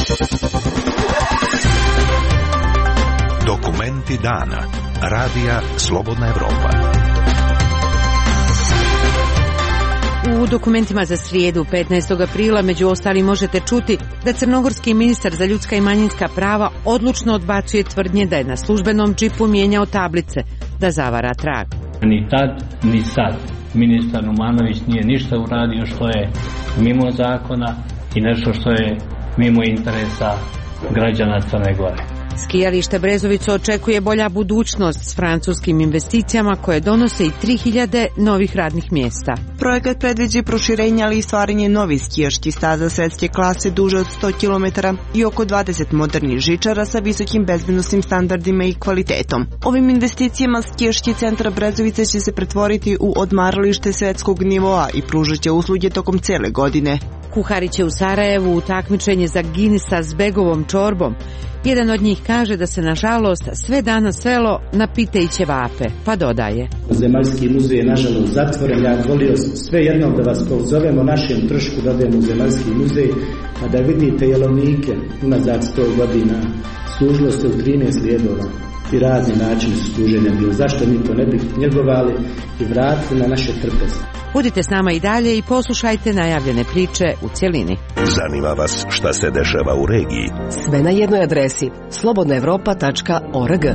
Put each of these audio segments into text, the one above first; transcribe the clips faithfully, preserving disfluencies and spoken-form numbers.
Dokumenti dana. Radija Slobodna Evropa. U dokumentima za srijedu petnaestog aprila među ostalim možete čuti da crnogorski ministar za ljudska i manjinska prava odlučno odbacuje tvrdnje da je na službenom džipu mijenjao tablice da zavara trag. Ni tad, ni sad ministar Numanović nije ništa uradio što je mimo zakona i nešto što je mimo interesa građana Crne Gore. Skijalište Brezovica očekuje bolja budućnost s francuskim investicijama koje donose i tri hiljade novih radnih mjesta. Projekat predviđa proširenje, ali i stvaranje novih skijaških staza svjetske klase duže od sto kilometara i oko dvadeset modernih žičara sa visokim bezbednosnim standardima i kvalitetom. Ovim investicijama skijaški centar Brezovica će se pretvoriti u odmaralište svjetskog nivoa i pružat će usluge tokom cijele godine. Kuhari će u Sarajevu u takmičenje za Guinnessa s begovom čorbom. Jedan od njih kaže da se nažalost sve danas svelo na pite i ćevape, pa dodaje. Zemaljski muzej je nažalost zatvoren, ja volio sve jednom da vas pozovemo našem trošku da odemo u Zemaljski muzej, a da vidite jelovnike unazad sto godina, služilo se u trinaest lijedova i razni načini su služenja bili. Zašto mi to ne bi njegovali i vratili na naše trpeze? Budite s nama i dalje i poslušajte najavljene priče u cjelini. Zanima vas šta se dešava u regiji? Sve na jednoj adresi slobodna evropa tačka org.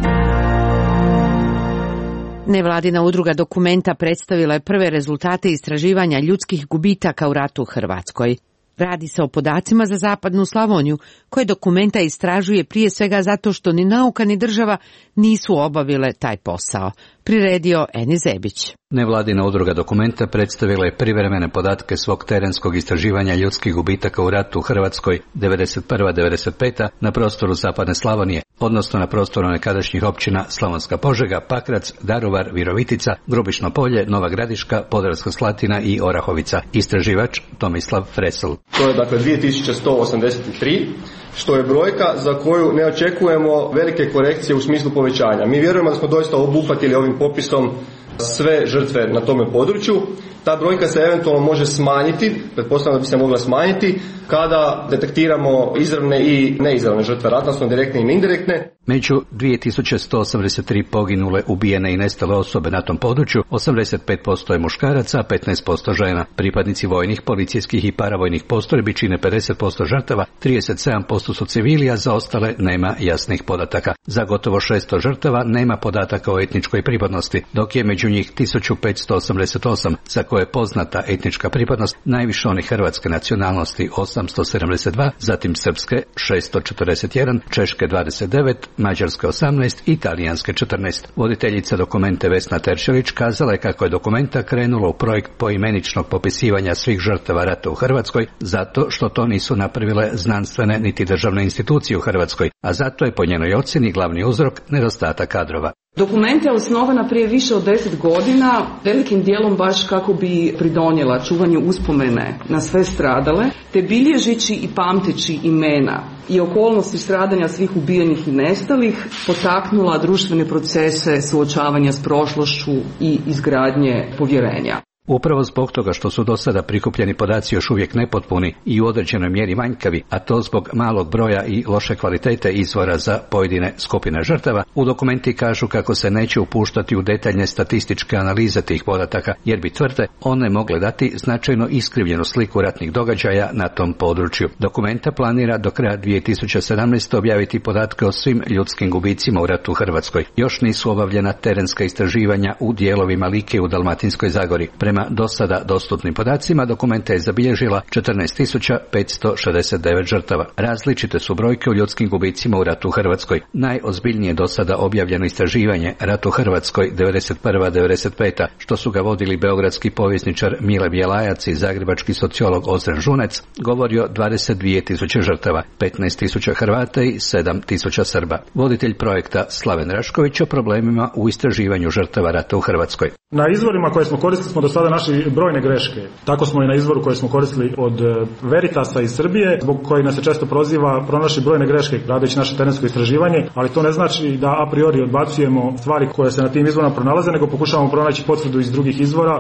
Nevladina udruga Dokumenta predstavila je prve rezultate istraživanja ljudskih gubitaka u ratu u Hrvatskoj. Radi se o podacima za zapadnu Slavoniju, koje Dokumenta istražuje prije svega zato što ni nauka ni država nisu obavile taj posao. Priredio Eni Zebić. Nevladina udruga Dokumenta predstavila je privremene podatke svog terenskog istraživanja ljudskih gubitaka u ratu u Hrvatskoj devedeset prva do devedeset peta na prostoru zapadne Slavonije, odnosno na prostoru nekadašnjih općina Slavonska Požega, Pakrac, Daruvar, Virovitica, Grubišno Polje, Nova Gradiška, Podravska Slatina i Orahovica. Istraživač Tomislav Fresl. To je dakle dvije tisuće sto osamdeset tri, što je brojka za koju ne očekujemo velike korekcije u smislu povećanja. Mi vjerujemo da smo doista obuhvatili ovim popisom sve žrtve na tome području. Ta brojka se eventualno može smanjiti, pretpostavljam da bi se mogla smanjiti, kada detektiramo izravne i neizravne žrtve rata, odnosno direktne i indirektne. Među dvije tisuće sto osamdeset tri poginule, ubijene i nestale osobe na tom području, osamdeset pet posto je muškaraca, a petnaest posto žena. Pripadnici vojnih, policijskih i paravojnih postrojbi čine pedeset posto žrtava, trideset sedam posto su civili, a za ostale nema jasnih podataka. Za gotovo šesto žrtava nema podataka o etničkoj pripadnosti, dok je među njih tisuću petsto osamdeset osam za koje je poznata etnička pripadnost, najviše onih hrvatske nacionalnosti osamsto sedamdeset dva, zatim srpske šesto četrdeset jedan, češke dvadeset devet, mađarske osamnaest i italijanske četrnaest. Voditeljica Dokumente Vesna Teršelić kazala je kako je Dokumenta krenula u projekt poimeničnog popisivanja svih žrtava rata u Hrvatskoj zato što to nisu napravile znanstvene niti državne institucije u Hrvatskoj, a zato je po njenoj ocjeni glavni uzrok nedostatak kadrova. Dokumenta je osnovana prije više od deset godina, velikim dijelom baš kako bi pridonijela čuvanju uspomene na sve stradale, te bilježići i pamteći imena i okolnosti stradanja svih ubijenih i nestalih, potaknula društvene procese suočavanja s prošlošću i izgradnje povjerenja. Upravo zbog toga što su do sada prikupljeni podaci još uvijek nepotpuni i u određenoj mjeri manjkavi, a to zbog malog broja i loše kvalitete izvora za pojedine skupine žrtava, u Dokumenti kažu kako se neće upuštati u detaljne statističke analize tih podataka, jer bi tvrde one mogle dati značajno iskrivljenu sliku ratnih događaja na tom području. Dokumenta planira do kraja dvije tisuće sedamnaeste. objaviti podatke o svim ljudskim gubicima u ratu u Hrvatskoj. Još nisu obavljena terenska istraživanja u dijelovima Like u Dalmatinskoj Zagori. Prema do sada dostupnim podacima, Dokumenta je zabilježila četrnaest tisuća petsto šezdeset devet žrtava. Različite su brojke o ljudskim gubicima u ratu u Hrvatskoj. Najozbiljnije do sada objavljeno istraživanje Rat u Hrvatskoj devedeset prva do devedeset peta, što su ga vodili beogradski povjesničar Mile Bjelajac i zagrebački sociolog Ozren Žunec, govori o dvadeset dvije tisuće žrtava, petnaest tisuća Hrvata i sedam tisuća Srba. Voditelj projekta Slaven Rašković o problemima u istraživanju žrtava rata u Hrvatskoj. Na izvorima koje smo koristili smo do sada našli brojne greške. Tako smo i na izvoru koje smo koristili od Veritasa iz Srbije, zbog koji nas se često proziva, pronašli brojne greške radeći naše terensko istraživanje, ali to ne znači da a priori odbacujemo stvari koje se na tim izvorima pronalaze, nego pokušavamo pronaći potvrdu iz drugih izvora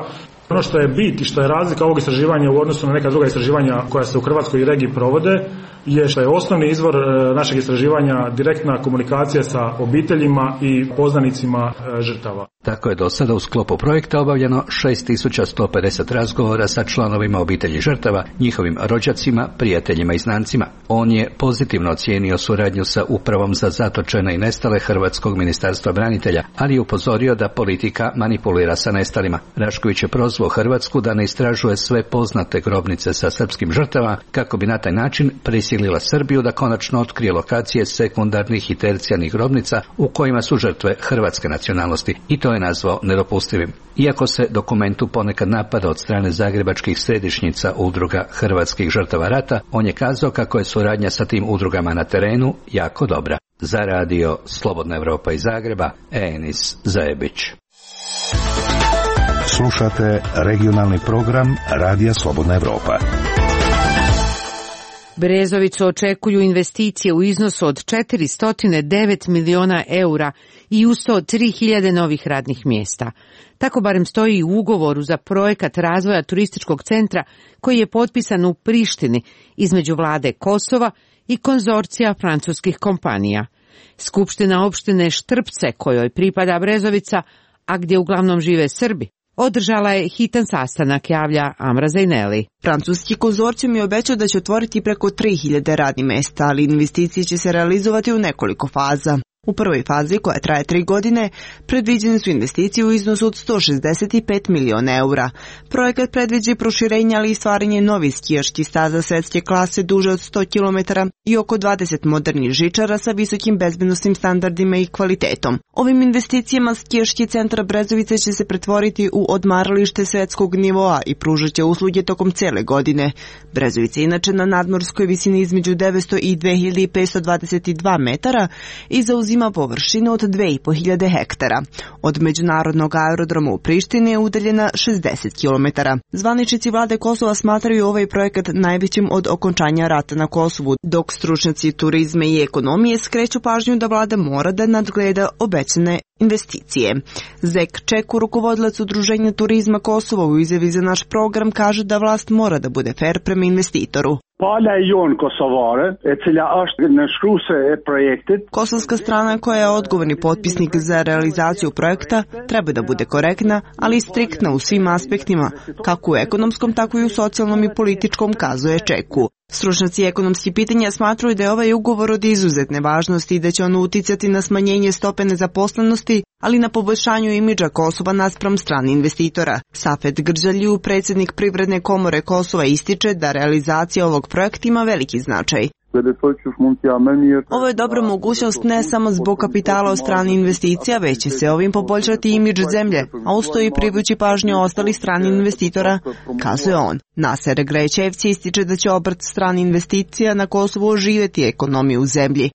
Ono što je bit i što je razlika ovog istraživanja u odnosu na neka druga istraživanja koja se u Hrvatskoj i regiji provode je što je osnovni izvor našeg istraživanja direktna komunikacija sa obiteljima i poznanicima žrtava. Tako je do sada u sklopu projekta obavljeno šest tisuća sto pedeset razgovora sa članovima obitelji žrtava, njihovim rođacima, prijateljima i znancima. On je pozitivno ocijenio suradnju sa Upravom za zatočene i nestale Hrvatskog ministarstva branitelja, ali je upozorio da politika manipulira sa nestalima. Rašković je prozvao Hrvatsku da ne istražuje sve poznate grobnice sa srpskim žrtava kako bi na taj način prisilila Srbiju da konačno otkrije lokacije sekundarnih i tercijarnih grobnica u kojima su žrtve hrvatske nacionalnosti, i to je nazvao nedopustivim. Iako se dokumentu ponekad napada od strane zagrebačkih središnjica udruga hrvatskih žrtava rata, on je kazao kako je suradnja sa tim udrugama na terenu jako dobra. Za radio Slobodna Evropa iz Zagreba, Enis Zajebić. Slušate regionalni program Radija Slobodna Evropa. Brezovicu očekuju investicije u iznosu od četiristo devet miliona eura i uz to tri hiljade novih radnih mjesta. Tako barem stoji u ugovoru za projekat razvoja turističkog centra koji je potpisan u Prištini između vlade Kosova i konzorcija francuskih kompanija. Skupština opštine Štrpce, kojoj pripada Brezovica, a gdje uglavnom žive Srbi, održala je hitan sastanak, javlja Amra Zajneli. Francuski konzorcijum je obećao da će otvoriti preko tri hiljade radnih mesta, ali investicije će se realizovati u nekoliko faza. U prvoj fazi, koja traje tri godine, predviđene su investicije u iznosu od sto šezdeset pet miliona eura. Projekat predviđa proširenje, ali i stvaranje novih skijaških staza svetske klase duže od sto kilometara i oko dvadeset modernih žičara sa visokim bezbednosnim standardima i kvalitetom. Ovim investicijama skijaški centar Brezovica će se pretvoriti u odmaralište svetskog nivoa i pružat će usluge tokom cele godine. Brezovica je inače na nadmorskoj visini između devetsto i dve hiljade petsto dvadeset dva metara i zauzima ima površinu od dve i po hiljade hektara. Od međunarodnog aerodroma u Prištini je udaljena šezdeset kilometara. Zvaničnici vlade Kosova smatraju ovaj projekat najvećim od okončanja rata na Kosovu, dok stručnjaci turizma i ekonomije skreću pažnju da vlada mora da nadgleda obećane investicije. Zek Čeku, rukovodilac Udruženja turizma Kosova, u izjavi za naš program kaže da vlast mora da bude fer prema investitoru. Kosovska strana, koja je odgovorni potpisnik za realizaciju projekta, treba da bude korektna, ali i striktna u svim aspektima, kako u ekonomskom, tako i u socijalnom i političkom, kazuje Čeku. Stručnjaci ekonomskih pitanja smatruju da je ovaj ugovor od izuzetne važnosti i da će ono uticati na smanjenje stope nezaposlenosti, ali na poboljšanju imidža Kosova naspram strani investitora. Safet Grđalju, predsjednik Privredne komore Kosova, ističe da realizacija ovog projekta ima veliki značaj. Ovo je dobra mogućnost ne samo zbog kapitala od strane investicija, već će se ovim poboljšati imidž zemlje, a usto i privući pažnju ostalih stranih investitora, kazuje on. Naser Grejčevci ističe da će obrt strani investicija na Kosovu oživjeti ekonomiju u zemlji.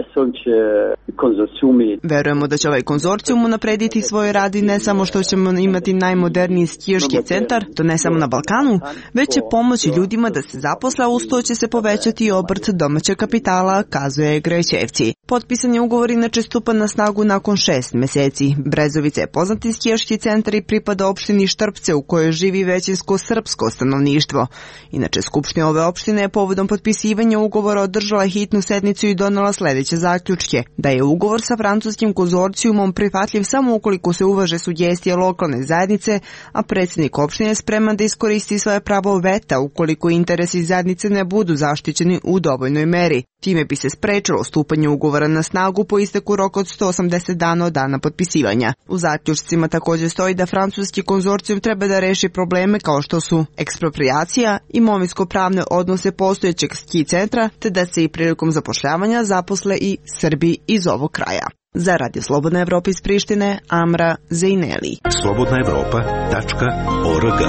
Verujemo da će ovaj konzorcijum unaprediti svoj rad i ne samo što ćemo imati najmoderniji skijaški centar, to ne samo na Balkanu, već će pomoći ljudima da se zaposle, a usto će se povećati i obrt domaćeg kapitala, kazuje Grejčevci. Potpisan je ugovor inače stupa na snagu nakon šest meseci. Brezovica je poznati skijaški centar i pripada opštini Štrpce, u kojoj živi većinsko srpsko stanovništvo. Inače, Skupština ove opštine je povodom potpisivanja ugovora održala hitnu sednicu i donela sledeće zaključke: da je ugovor sa francuskim konzorcijumom prihvatljiv samo ukoliko se uvaže sugestije lokalne zajednice, a predsjednik opštine je spreman da iskoristi svoje pravo veta ukoliko interesi zajednice ne budu zaštićeni u dovoljnoj meri. Time bi se sprečilo stupanje ugovora na snagu po isteku roka od sto osamdeset dana od dana potpisivanja. U zaključcima također stoji da francuski konzorcijum treba da reši probleme kao što su eksproprijacija, imovinsko-pravne odnose postojećeg ski centra, te da se i prilikom zapošljavanja zaposle i Srbi iz ovog kraja. Za Radio Slobodna Evropa iz Prištine, Amra Zajneli. slobodna evropa tačka org.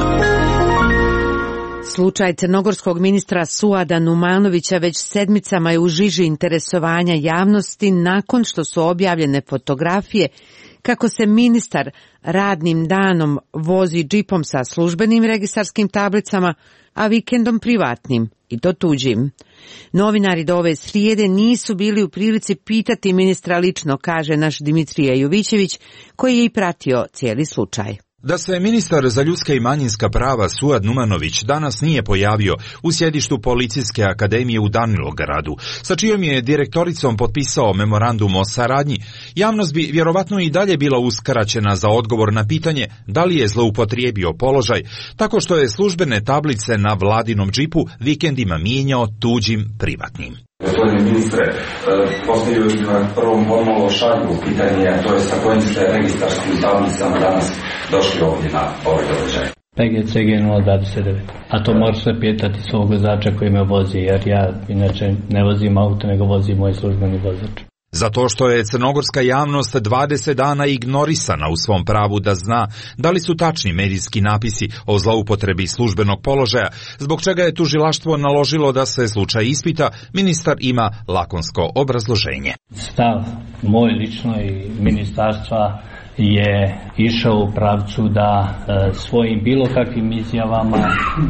Slučaj crnogorskog ministra Suada Numanovića već sedmicama je u žiži interesovanja javnosti nakon što su objavljene fotografije kako se ministar radnim danom vozi džipom sa službenim registarskim tablicama, a vikendom privatnim, i to tuđim. Novinari do ove srijede nisu bili u prilici pitati ministra lično, kaže naš Dimitrije Jovićević, koji je i pratio cijeli slučaj. Da se ministar za ljudska i manjinska prava Suad Numanović danas nije pojavio u sjedištu Policijske akademije u Danilogradu, sa čijom je direktoricom potpisao memorandum o saradnji, javnost bi vjerovatno i dalje bila uskraćena za odgovor na pitanje da li je zloupotrijebio položaj, tako što je službene tablice na vladinom džipu vikendima mijenjao tuđim privatnim. Gospodine ministre, postavio bih na prvom formalno šalju pitanje, a to je sa kojim ste registarskim tablicama danas došli ovdje na ovaj događaj. P G C G nula dvadeset devet. A to može se pitati svog vozača koji me vozi, jer ja inače ne vozim auto, nego vozim moj službeni vozač. Zato što je crnogorska javnost dvadeset dana ignorisana u svom pravu da zna da li su tačni medijski napisi o zloupotrebi službenog položaja, zbog čega je tužilaštvo naložilo da se slučaj ispita, ministar ima lakonsko obrazloženje. Stav moj lično i ministarstva je išao u pravcu da e, svojim bilo kakvim izjavama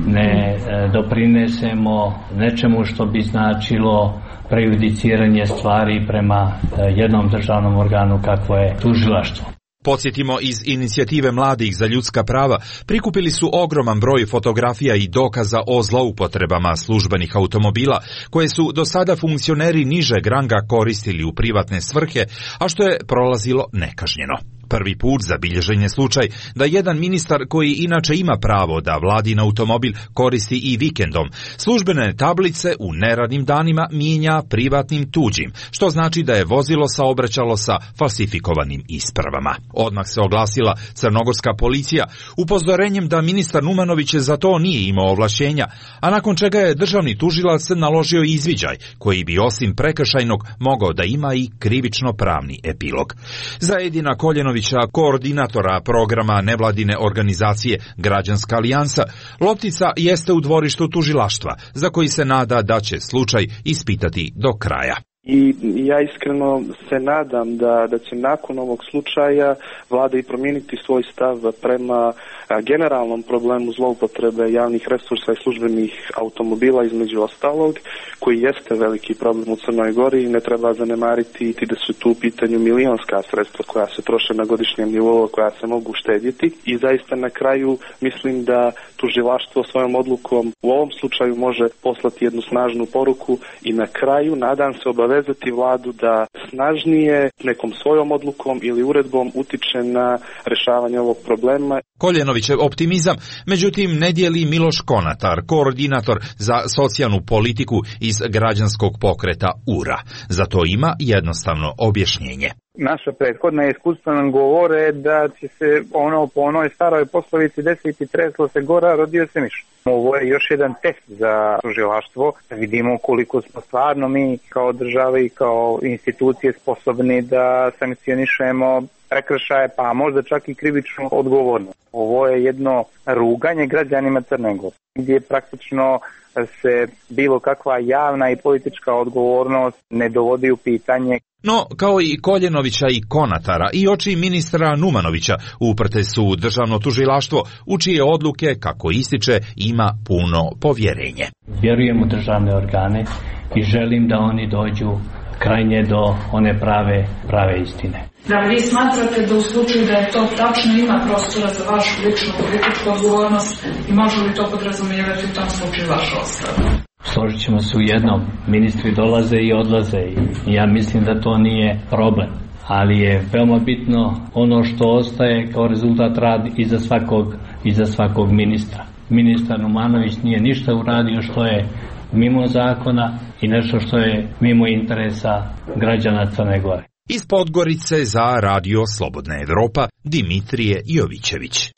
ne e, doprinesemo nečemu što bi značilo prejudiciranje stvari prema e, jednom državnom organu kakvo je tužilaštvo. Podsjetimo, iz inicijative Mladih za ljudska prava prikupili su ogroman broj fotografija i dokaza o zloupotrebama službenih automobila koje su do sada funkcioneri nižeg ranga koristili u privatne svrhe, a što je prolazilo nekažnjeno. Prvi put zabilježen je slučaj da jedan ministar koji inače ima pravo da vladin automobil koristi i vikendom, službene tablice u neradnim danima mijenja privatnim tuđim, što znači da je vozilo saobraćalo sa falsifikovanim ispravama. Odmah se oglasila crnogorska policija upozorenjem da ministar Numanović za to nije imao ovlašćenja, a nakon čega je državni tužilac naložio izviđaj koji bi osim prekršajnog mogao da ima i krivično-pravni epilog. Za Edina Koljenovića, koordinatora programa nevladine organizacije Građanska alijansa, loptica jeste u dvorištu tužilaštva, za koji se nada da će slučaj ispitati do kraja. I ja iskreno se nadam da, da će nakon ovog slučaja vlada i promijeniti svoj stav prema generalnom problemu zloupotrebe javnih resursa i službenih automobila, između ostalog, koji jeste veliki problem u Crnoj Gori i ne treba zanemariti da su tu u pitanju milionska sredstva koja se troše na godišnjem nivou, koja se mogu štedjeti. I zaista na kraju mislim da tužilaštvo svojom odlukom u ovom slučaju može poslati jednu snažnu poruku i na kraju nadam se obavezati vladu da snažnije nekom svojom odlukom ili uredbom utiče na rješavanje ovog problema. Koljenovićev optimizam, međutim, ne dijeli Miloš Konatar, koordinator za socijalnu politiku iz građanskog pokreta U R A. Za to ima jednostavno objašnjenje. Naša prethodna iskustva nam govore da će se ono po onoj staroj poslovici desiti treslo se gora, rodio se miš. Ovo je još jedan test za tužilaštvo, da vidimo koliko smo stvarno mi kao država i kao institucije sposobni da sankcionišemo prekršaje, pa možda čak i krivičnu odgovornost. Ovo je jedno ruganje građanima Crne Gore, gdje praktično se bilo kakva javna i politička odgovornost ne dovodi u pitanje. No, kao i Koljenovića i Konatara i oči ministra Numanovića uprte su državno tužilaštvo, u čije odluke, kako ističe, ima puno povjerenje. Vjerujem u državne organe i želim da oni dođu krajnje do one prave, prave istine. Da li vi smatrate da u slučaju da je to tačno ima prostora za vašu ličnu političku odgovornost i može li to podrazumijevati u tom slučaju vaša ostavka? Složit ćemo se u jednom, ministri dolaze i odlaze i ja mislim da to nije problem, ali je veoma bitno ono što ostaje kao rezultat rad iza svakog, iza svakog ministra. Ministar Numanović nije ništa uradio što je mimo zakona i nešto što je mimo interesa građana Crne Gore. Iz Podgorice za Radio Slobodna Evropa, Dimitrije Jovićević.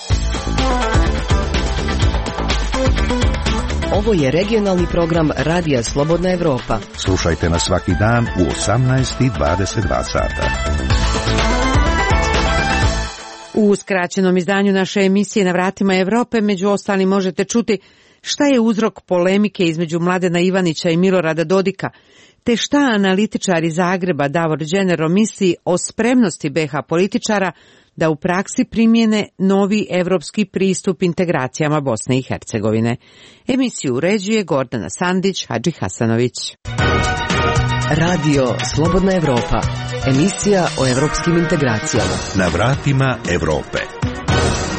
Ovo je regionalni program Radija Slobodna Evropa. Slušajte nas svaki dan u osamnaest i dvadeset dva sata. U skraćenom izdanju naše emisije Na vratima Evrope među ostalim možete čuti šta je uzrok polemike između Mladena Ivanića i Milorada Dodika, te šta analitičar iz Zagreba Davor Đenero misli o spremnosti be ha političara da u praksi primjene novi evropski pristup integracijama Bosne i Hercegovine. Emisiju uređuje Gordana Sandić, Hadži Hasanović. Radio Slobodna Evropa. Emisija o evropskim integracijama. Na vratima Evrope.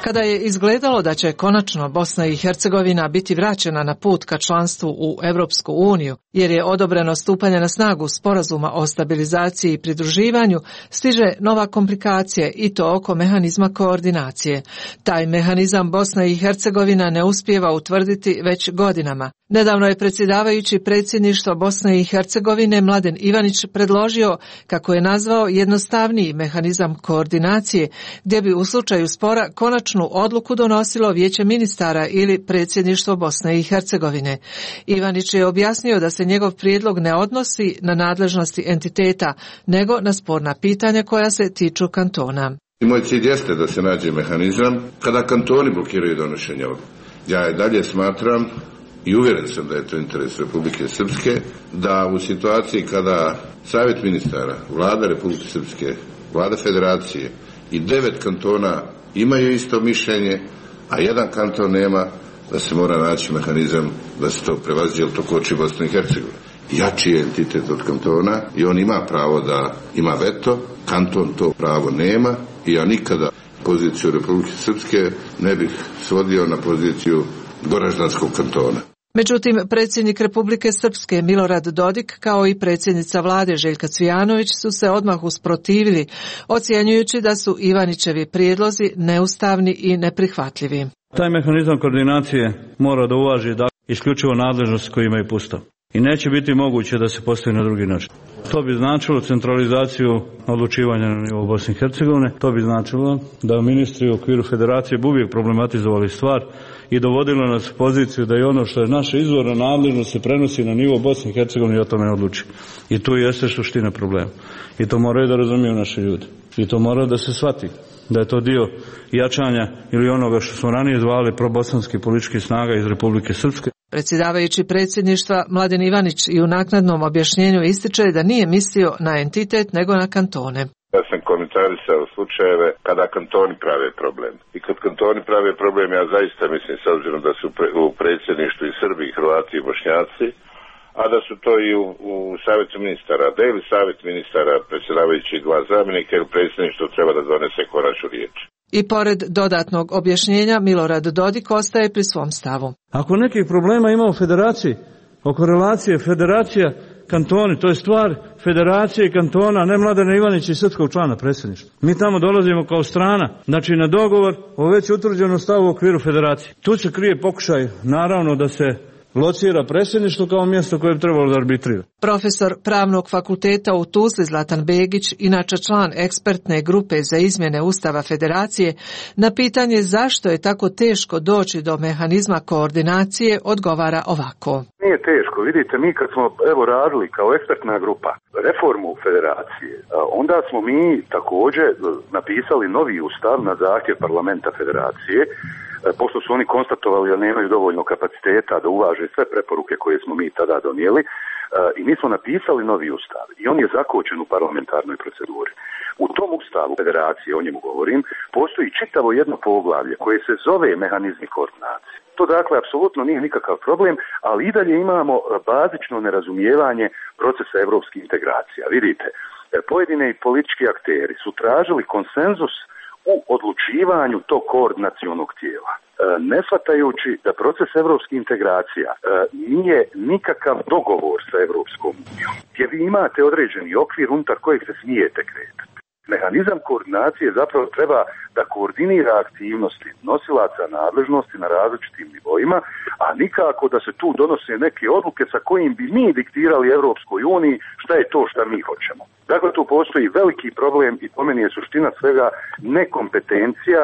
Kada je izgledalo da će konačno Bosna i Hercegovina biti vraćena na put ka članstvu u Europsku uniju, jer je odobreno stupanje na snagu sporazuma o stabilizaciji i pridruživanju, stiže nova komplikacija i to oko mehanizma koordinacije. Taj mehanizam Bosna i Hercegovina ne uspijeva utvrditi već godinama. Nedavno je predsjedavajući predsjedništva Bosne i Hercegovine Mladen Ivanić predložio, kako je nazvao, jednostavniji mehanizam koordinacije, gdje bi u slučaju spora konačnu odluku donosilo Vijeće ministara ili predsjedništvo Bosne i Hercegovine. Ivanić je objasnio da se njegov prijedlog ne odnosi na nadležnosti entiteta, nego na sporna pitanja koja se tiču kantona. I moj cilj jeste da se nađe mehanizam kada kantoni blokiraju donošenje ovog. Ja i dalje smatram i uvjeren sam da je to interes Republike Srpske, da u situaciji kada Savjet ministara, Vlada Republike Srpske, Vlada Federacije i devet kantona imaju isto mišljenje, a jedan kanton nema, da se mora naći mehanizam da se to prevaziđe, jer to koči Bosnu i Hercegovinu. Jači je entitet od kantona i on ima pravo da ima veto, kanton to pravo nema i ja nikada poziciju Republike Srpske ne bih svodio na poziciju Goraždanskog kantona. Međutim, predsjednik Republike Srpske Milorad Dodik kao i predsjednica vlade Željka Cvijanović su se odmah usprotivili, ocjenjujući da su Ivanićevi prijedlozi neustavni i neprihvatljivi. Taj mehanizam koordinacije mora da uvaži da isključivo nadležnost koju imaju Ustav. I neće biti moguće da se postavi na drugi način. To bi značilo centralizaciju odlučivanja na nivou Bosne i Hercegovine. To bi značilo da ministri u okviru federacije bi uvijek problematizovali stvar i dovodilo nas u poziciju da i ono što je naša izvorna nadležnost se prenosi na nivo Bosne i Hercegovine i o tome odluči. I tu jeste suština problema. I to moraju da razumiju naši ljudi. I to mora da se shvati da je to dio jačanja ili onoga što smo ranije zvali probosanskih političkih snaga iz Republike Srpske. Predsjedavajući predsjedništva Mladen Ivanić i u naknadnom objašnjenju ističe da nije mislio na entitet nego na kantone. Ja sam komentarisao slučajeve kada kantoni prave problem. I kad kantoni prave problem, ja zaista mislim, s obzirom da su u predsjedništvu i Srbi, i Hrvati, i Bošnjaci, a da su to i u, u savjetu ministara, da ili savjet ministara, predsjedavajući dva zamjenika, ili predsjedništvo treba da donese konačnu riječ. I pored dodatnog objašnjenja, Milorad Dodik ostaje pri svom stavu. Ako nekih problema ima u federaciji, oko relacije federacija, kantoni, to je stvar federacije i kantona, ne Mladena Ivanića i srpskog člana predsjedništva. Mi tamo dolazimo kao strana, znači na dogovor o već utvrđenom stavu u okviru federacije. Tu se krije pokušaj, naravno, da se locira predsjedništvo kao mjesto koje bi trebalo da arbitrira. Profesor Pravnog fakulteta u Tuzli Zlatan Begić, inače član ekspertne grupe za izmjene Ustava Federacije, na pitanje zašto je tako teško doći do mehanizma koordinacije odgovara ovako. Nije teško, vidite, mi kad smo evo radili kao ekspertna grupa reformu Federacije, onda smo mi također napisali novi ustav na zahtjev parlamenta Federacije, pošto su oni konstatovali da nemaju dovoljno kapaciteta da uvaže sve preporuke koje smo mi tada donijeli, i mi smo napisali novi ustav i on je zakočen u parlamentarnoj proceduri. U tom ustavu Federacije, o njemu govorim, postoji čitavo jedno poglavlje koje se zove mehanizmi koordinacije. To dakle apsolutno nije nikakav problem, ali i dalje imamo bazično nerazumijevanje procesa evropskih integracija. Vidite, pojedine politički akteri su tražili konsenzus u odlučivanju tog koordinacionog tijela, ne shvatajući da proces evropskih integracija nije nikakav dogovor sa Evropskom unijom, gdje vi imate određeni okvir unutar kojeg se smijete kretati. Mehanizam koordinacije zapravo treba da koordinira aktivnosti nosilaca nadležnosti na različitim nivoima, a nikako da se tu donose neke odluke sa kojim bi mi diktirali Evropskoj uniji šta je to šta mi hoćemo. Dakle, tu postoji veliki problem i po meni je suština svega nekompetencija.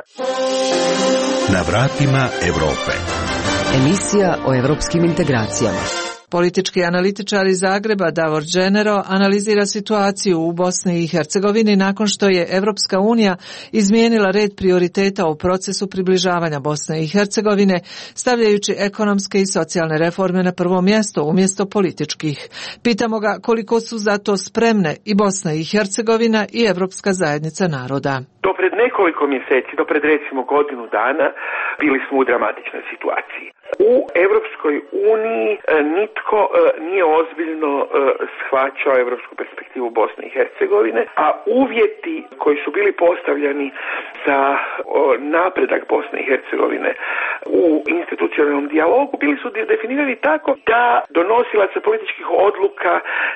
Na vratima Evrope. Emisija o evropskim integracijama. Politički analitičar iz Zagreba Davor Dženero analizira situaciju u Bosni i Hercegovini nakon što je Evropska unija izmijenila red prioriteta u procesu približavanja Bosne i Hercegovine, stavljajući ekonomske i socijalne reforme na prvo mjesto umjesto političkih. Pitamo ga koliko su za to spremne i Bosna i Hercegovina i Evropska zajednica naroda. Do pred nekoliko mjeseci, do pred recimo godinu dana, bili smo u dramatičnoj situaciji. U Europskoj uniji nitko nije ozbiljno shvaćao europsku perspektivu Bosne i Hercegovine, a uvjeti koji su bili postavljani za napredak Bosne i Hercegovine u institucionalnom dijalogu bili su definirani tako da donosilaca političkih odluka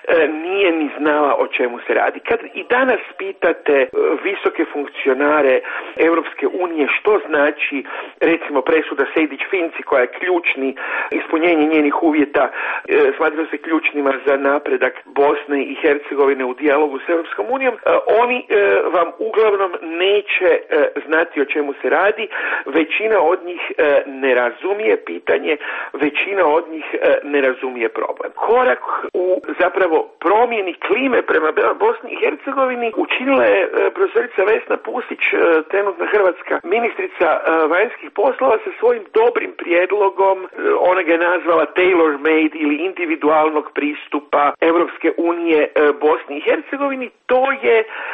nije ni znala o čemu se radi. Kad i danas pitate visoke funkcionare Europske unije što znači recimo presuda Sejdić-Finci koja je ključni, ispunjenje njenih uvjeta e, smatraju se ključnima za napredak Bosne i Hercegovine u dijalogu s Europskom unijom, e, oni e, vam uglavnom neće e, znati o čemu se radi, većina od njih e, ne razumije pitanje, većina od njih e, ne razumije problem. Korak u zapravo promjeni klime prema Bosni i Hercegovini učinila je e, profesorica Vesna Pusić, e, trenutna hrvatska ministrica e, vanjskih poslova sa svojim dobrim prijedlogom, ona ga je nazvala tailor-made ili individualnog pristupa Europske unije Bosni i Hercegovini. To je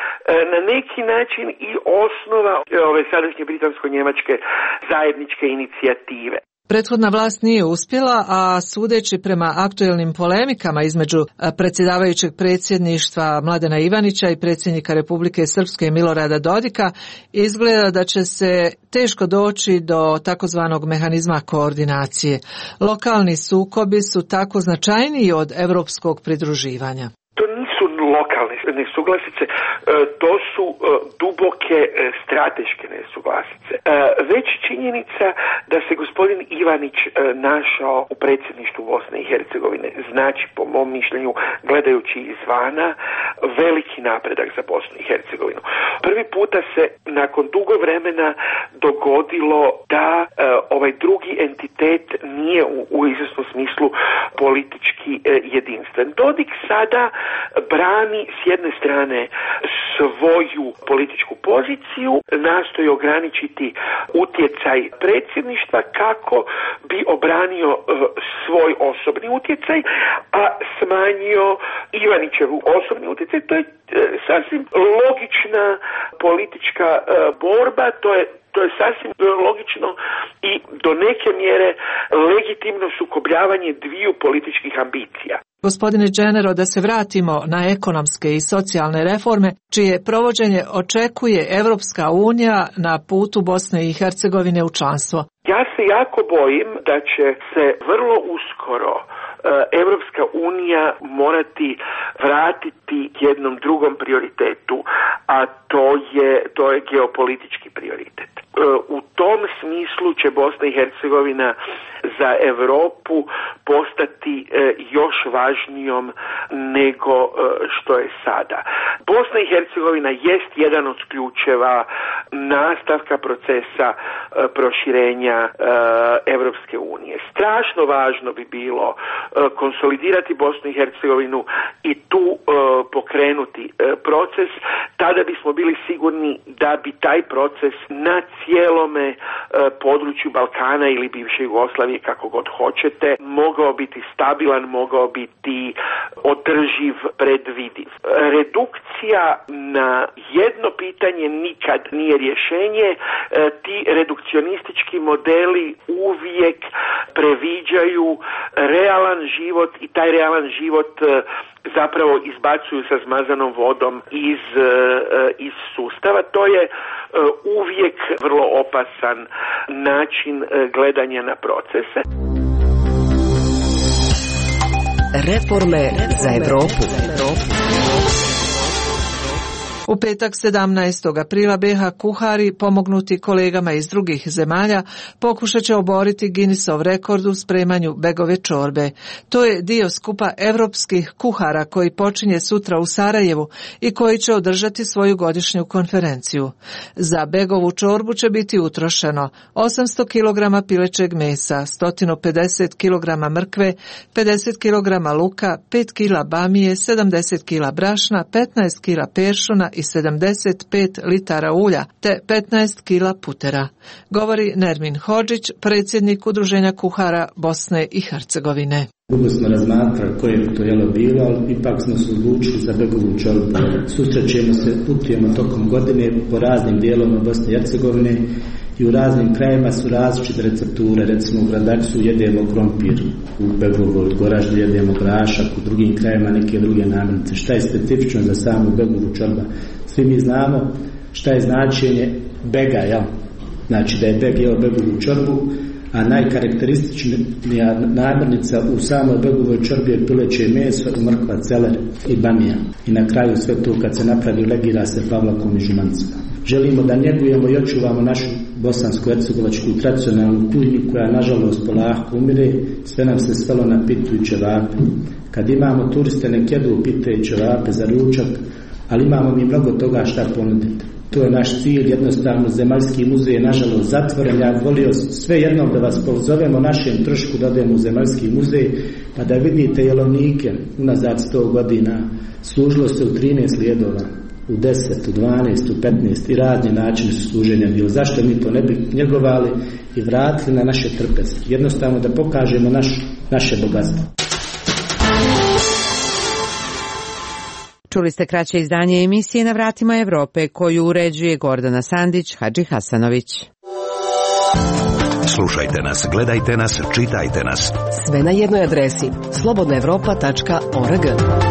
na neki način i osnova ove sadašnje britansko-njemačke zajedničke inicijative. Prethodna vlast nije uspjela, a sudeći prema aktuelnim polemikama između predsjedavajućeg predsjedništva Mladena Ivanića i predsjednika Republike Srpske Milorada Dodika, izgleda da će se teško doći do takozvanog mehanizma koordinacije. Lokalni sukobi su tako značajniji od europskog pridruživanja. To nisu lokalne nesuglasice, to su duboke strateške nesuglasice. Već činjenica da se gospodin Ivanić našao u predsjedništvu Bosne i Hercegovine znači, po mom mišljenju, gledajući izvana, veliki napredak za Bosnu i Hercegovinu. Prvi puta se nakon dugo vremena dogodilo da ovaj drugi entitet nije u, u izvjesnom smislu politički jedinstven. Dodik sada brani s jedne strane svoju političku poziciju, nastoji ograničiti utjecaj predsjedništva kako bi obranio uh, svoj osobni utjecaj, a smanjio Ivanićevu osobni utjecaj. To je uh, sasvim logična politička uh, borba, to je To je sasvim logično i do neke mjere legitimno sukobljavanje dviju političkih ambicija. Gospodine Dženero, da se vratimo na ekonomske i socijalne reforme, čije provođenje očekuje Europska unija na putu Bosne i Hercegovine u članstvo. Ja se jako bojim da će se vrlo uskoro Europska unija morati vratiti jednom drugom prioritetu, a to je, to je geopolitički prioritet. U tom smislu će Bosna i Hercegovina za Europu postati još važnijom nego što je sada. Bosna i Hercegovina jest jedan od ključeva nastavka procesa proširenja Europske unije. Strašno važno bi bilo konsolidirati Bosnu i Hercegovinu i tu pokrenuti proces, tada bismo bili sigurni da bi taj proces na cijelome području Balkana ili bivše Jugoslavije, kako god hoćete, mogao biti stabilan, mogao biti održiv, predvidiv. Redukcija na jedno pitanje nikad nije rješenje. Ti redukcionistički modeli uvijek previđaju realan život i taj realan život zapravo izbacuju sa zmazanom vodom iz, iz sustava. To je uvijek vrlo opasan način gledanja na procese. Reforme za Europu. U petak sedamnaestog aprila be ha kuhari, pomognuti kolegama iz drugih zemalja, pokušat će oboriti Guinnessov rekord u spremanju begove čorbe. To je dio skupa evropskih kuhara koji počinje sutra u Sarajevu i koji će održati svoju godišnju konferenciju. Za begovu čorbu će biti utrošeno osamsto kilograma pilećeg mesa, sto pedeset kilograma mrkve, pedeset kilograma luka, pet kilograma bamije, sedamdeset kilograma brašna, petnaest kilograma peršuna i sedamdeset pet litara ulja, te petnaest kilograma putera, govori Nermin Hodžić, predsjednik Udruženja kuhara Bosne i Hercegovine. Dugo smo razmatrali koje bi to jelo bilo, ali ipak smo se odlučili za begovu čorbu. Susrećemo se, putujemo tokom godine po raznim dijelovima Bosne i Hercegovine i u raznim krajima su različite recepture. Recimo u Gradačcu jedemo krompir, u Begovoj Goraždu jedemo grašak, u drugim krajima neke druge namirnice. Šta je specifično za samu begovu čorba? Svi mi znamo šta je značenje bega, jel? Znači da je beg jeo begovu čorbu, a najkarakterističnija namirnica u samoj begovoj čorbi je pileće meso, mrkva, celer i bamija. I na kraju sve to kad se napravi legira se pavlakom i žumancima. Želimo da njegujemo i očuvamo našu bosansko-hercegovačku tradicionalnu kuhinju koja nažalost polako umire, sve nam se svelo na pitu i ćevape. Kad imamo turiste nek jedu pite i ćevape za ručak, ali imamo mi mnogo toga šta ponuditi. To je naš cilj, jednostavno Zemaljski muzej je nažalost zatvoren. Ja volio sve jednom da vas pozovemo našem trošku da odemo u Zemaljski muzej pa da vidite jelovnike unazad sto godina. Služilo se u trinaest lijedova, u deset, u dvanaest, u petnaest i razni načini su služenja bilo. Zašto mi to ne bi njegovali i vratili na naše trpeze? Jednostavno da pokažemo naš, naše bogatstvo. Čuli ste kraće izdanje emisije Na vratima Evrope koju uređuje Gordana Sandić, Hadži Hasanović. Slušajte nas, gledajte nas, čitajte nas. Sve na jednoj adresi slobodna evropa tačka org.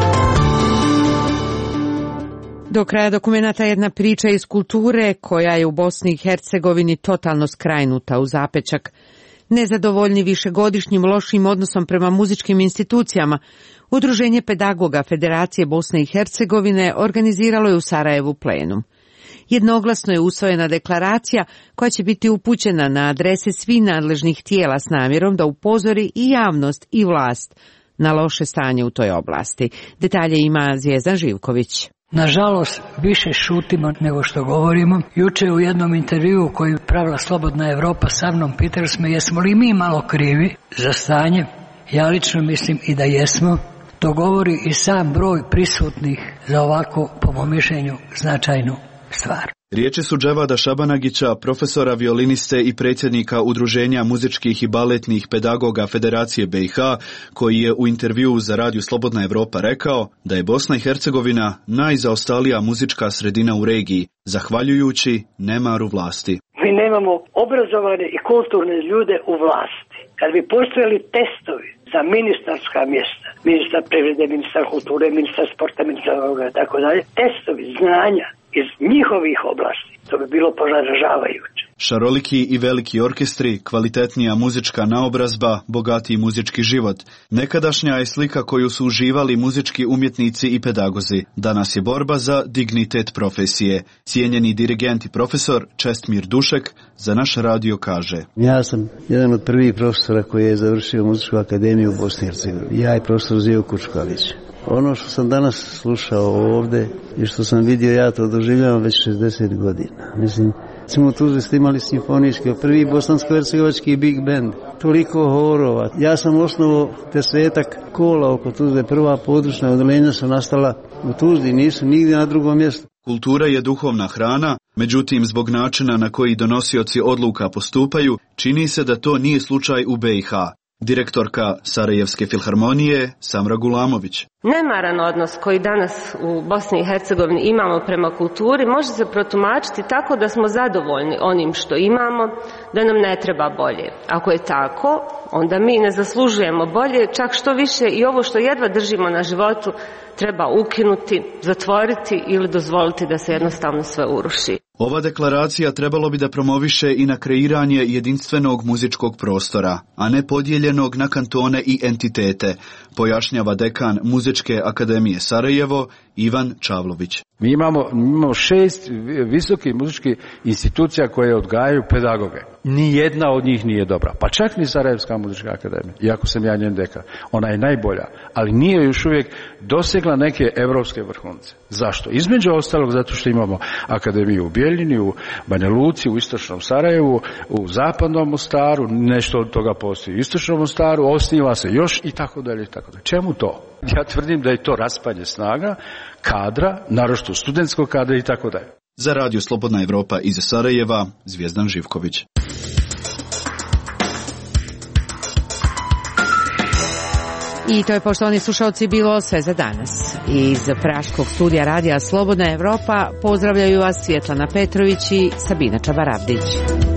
Do kraja dokumenata jedna priča iz kulture koja je u Bosni i Hercegovini totalno skrajnuta u zapečak. Nezadovoljni višegodišnjim lošim odnosom prema muzičkim institucijama, Udruženje pedagoga Federacije Bosne i Hercegovine organiziralo je u Sarajevu plenum. Jednoglasno je usvojena deklaracija koja će biti upućena na adrese svih nadležnih tijela s namjerom da upozori i javnost i vlast na loše stanje u toj oblasti. Detalje ima Zvijezdan Živković. Nažalost, više šutimo nego što govorimo. Juče u jednom intervjuu koji je pravila Slobodna Evropa sa mnom pitali smo jesmo li mi malo krivi za stanje. Ja lično mislim i da jesmo. To govori i sam broj prisutnih za ovako, po mom mišljenju, značajnu stvar. Riječi su Dževada Šabanagića, profesora violiniste i predsjednika Udruženja muzičkih i baletnih pedagoga Federacije B i H, koji je u intervjuu za Radio Slobodna Evropa rekao da je Bosna i Hercegovina najzaostalija muzička sredina u regiji, zahvaljujući nemaru vlasti. Mi nemamo obrazovane i kulturne ljude u vlasti. Kad bi postojali testovi za ministarska mjesta, ministar privrede, ministar kulture, ministar sporta, ministar ovoga, tako dalje, testovi znanja iz njihovih oblasti, to bi bilo poražavajuće. Šaroliki i veliki orkestri, kvalitetnija muzička naobrazba, bogatiji muzički život. Nekadašnja je slika koju su uživali muzički umjetnici i pedagozi. Danas je borba za dignitet profesije. Cijenjeni dirigent i profesor Čestmir Dušek za naš radio kaže: Ja sam jedan od prvih profesora koji je završio muzičku akademiju u Bosni i Hercegovini. Ja i profesor Zio Kučkavić. Ono što sam danas slušao ovdje i što sam vidio, ja to doživljavam već šezdeset godina. Mislim, smo u Tuzli ste imali simfonijski, prvi bosansko-hercegovački big band, toliko horova. Ja sam osnovao desetak kola oko Tuzle, prva područna odeljenja su nastala u Tuzli, nisu nigdje na drugom mjestu. Kultura je duhovna hrana, međutim zbog načina na koji donosioci odluka postupaju, čini se da to nije slučaj u B i H. Direktorka Sarajevske filharmonije Samra Gulamović. Nemaran odnos koji danas u Bosni i Hercegovini imamo prema kulturi može se protumačiti tako da smo zadovoljni onim što imamo, da nam ne treba bolje. Ako je tako, onda mi ne zaslužujemo bolje, čak što više i ovo što jedva držimo na životu treba ukinuti, zatvoriti ili dozvoliti da se jednostavno sve uruši. Ova deklaracija trebalo bi da promoviše i na kreiranje jedinstvenog muzičkog prostora, a ne podijeljenog na kantone i entitete, pojašnjava dekan Muzičke akademije Sarajevo Ivan Čavlović. Mi imamo, imamo šest visokih muzičkih institucija koje odgajaju pedagoge. Nijedna od njih nije dobra, pa čak ni Sarajevska muzička akademija, iako sam ja njen dekan. Ona je najbolja, ali nije još uvijek dosegla neke evropske vrhunce. Zašto? Između ostalog zato što imamo akademiju u Bijeljini, u Banja Luci, u istočnom Sarajevu, u zapadnom Mostaru, nešto od toga postoji u istočnom Mostaru, osniva se još i tako dalje i tako dalje. Čemu to? Ja tvrdim da je to raspanje snaga, kadra, naročito studentskog kadra i tako dalje. Za Radio Slobodna Evropa iz Sarajeva, Zvijezdan Živković. I to je, poštovani slušalci, bilo sve za danas. Iz praškog studija Radija Slobodna Evropa pozdravljaju vas Svjetlana Petrović i Sabina Čabaravdić.